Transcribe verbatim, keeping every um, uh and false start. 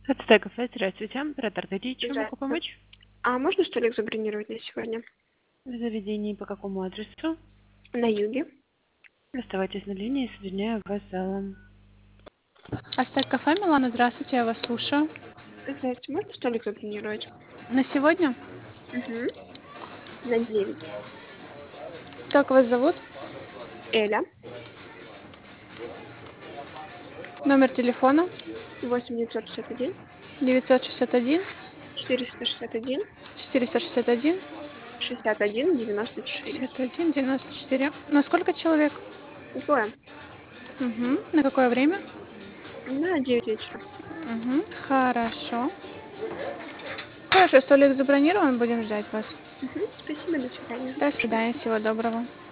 Ацтек кафе, здравствуйте. Оператор Гади, чем могу Здравствуйте. помочь? А можно столик забронировать на сегодня? В заведении по какому адресу? На юге. Оставайтесь на линии, соединяю вас с залом. Ацтек кафе, Милана, здравствуйте, я вас слушаю. Здравствуйте, можно столик забронировать? На сегодня? Угу. На девять. Как вас зовут? Эля. Номер телефона? восемь девятьсот шестьдесят один. девятьсот шестьдесят один четыреста шестьдесят один. четыреста шестьдесят один шестьдесят один девяносто четыре. шестьдесят один девяносто четыре. На сколько человек? Двое. Угу. На какое время? На девять вечера. Угу. Хорошо. Хорошо, столик забронирован, будем ждать вас. Угу. Спасибо, до свидания. До свидания, всего доброго.